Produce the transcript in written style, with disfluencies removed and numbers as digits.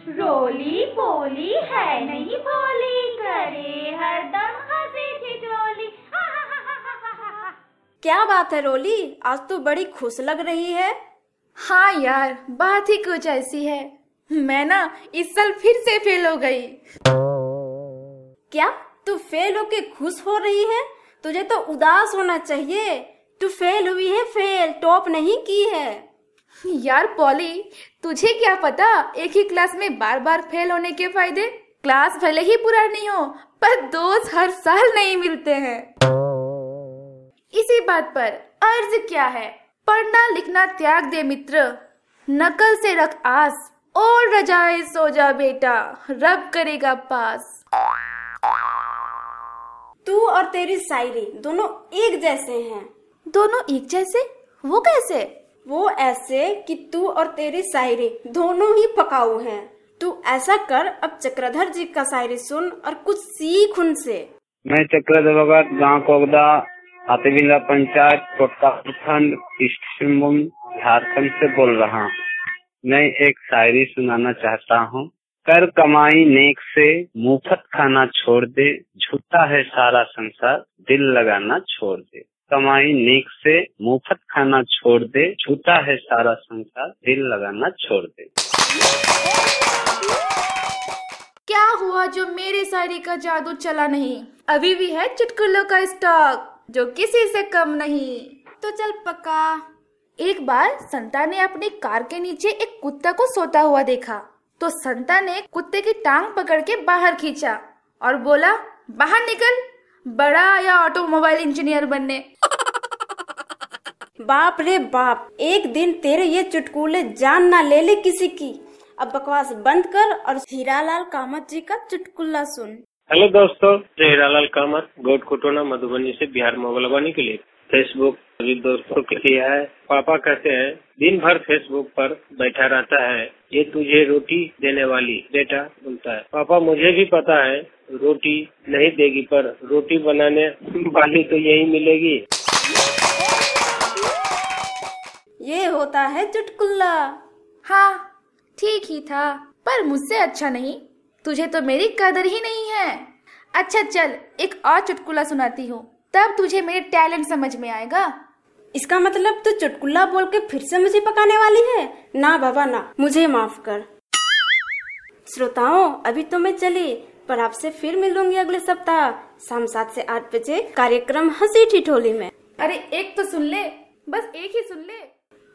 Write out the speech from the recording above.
रोली पोली है नहीं भोली, करे हरदम हंसी ठिठोली। क्या बात है रोली, आज तो बड़ी खुश लग रही है। हाँ यार, बात ही कुछ ऐसी है। मैं ना इस साल फिर से फेल हो गई। क्या तू फेल होके खुश हो रही है? तुझे तो उदास होना चाहिए। तू फेल हुई है, फेल टॉप नहीं की है। यार पॉली, तुझे क्या पता एक ही क्लास में बार बार फेल होने के फायदे। क्लास भले ही पुरानी हो, पर दोस्त हर साल नहीं मिलते हैं। इसी बात पर अर्ज क्या है, पढ़ना लिखना त्याग दे मित्र, नकल से रख आस, और रजाए सो जा बेटा, रब करेगा पास। तू और तेरी शायरी दोनों एक जैसे हैं। दोनों एक जैसे? वो कैसे? वो ऐसे कि तू और तेरी शायरी दोनों ही पकाऊ हैं। तू ऐसा कर, अब चक्रधर जी का शायरी सुन और कुछ सीख उनसे। मैं चक्रधर भगत, गाँव कोगदा, हाथीबिंदा पंचायत, कोटका प्रखंड, ईस्ट सिंहभूम, झारखंड से बोल रहा हूँ। मैं एक शायरी सुनाना चाहता हूँ। कर कमाई नेक से, मुफ्त खाना छोड़ दे, झूठा है सारा संसार, दिल लगाना छोड़ दे। कमाई नेक से, मुफ्त खाना छोड़ दे, झूठा है सारा संसार, दिल लगाना छोड़ दे। क्या हुआ जो मेरे शायरी का जादू चला नहीं? अभी भी है चुटकुलों का स्टॉक जो किसी से कम नहीं। तो चल पक्का। एक बार संता ने अपनी कार के नीचे एक कुत्ता को सोता हुआ देखा, तो संता ने कुत्ते की टांग पकड़ के बाहर खींचा और बोला, बाहर निकल, बड़ा या ऑटोमोबाइल इंजीनियर बनने। बाप रे बाप, एक दिन तेरे ये चुटकुले जान ना ले ले किसी की। अब बकवास बंद कर और हीरालाल कामत जी का चुटकुला सुन। हेलो दोस्तों, मैं हीरालाल कामत, गोट कोटोना मधुबनी से बिहार मोबाइल के लिए फेसबुक सभी दोस्तों के लिए है। पापा कहते हैं दिन भर फेसबुक पर बैठा रहता है, ये तुझे रोटी देने वाली बेटा बोलता है। पापा मुझे भी पता है रोटी नहीं देगी, पर रोटी बनाने वाली तो यही मिलेगी। ये होता है चुटकुला। हाँ ठीक ही था, पर मुझसे अच्छा नहीं। तुझे तो मेरी कदर ही नहीं है। अच्छा चल, एक और चुटकुला सुनाती हूँ, तब तुझे मेरे टैलेंट समझ में आएगा। इसका मतलब तू चुटकुला बोल के फिर से मुझे पकाने वाली है? ना बाबा ना, मुझे माफ कर। श्रोताओं, अभी तो मैं चली, पर आपसे फिर मिलूंगी अगले सप्ताह शाम 7 से 8 बजे कार्यक्रम हंसी ठिठोली में। अरे एक तो सुन ले, बस एक ही सुन ले।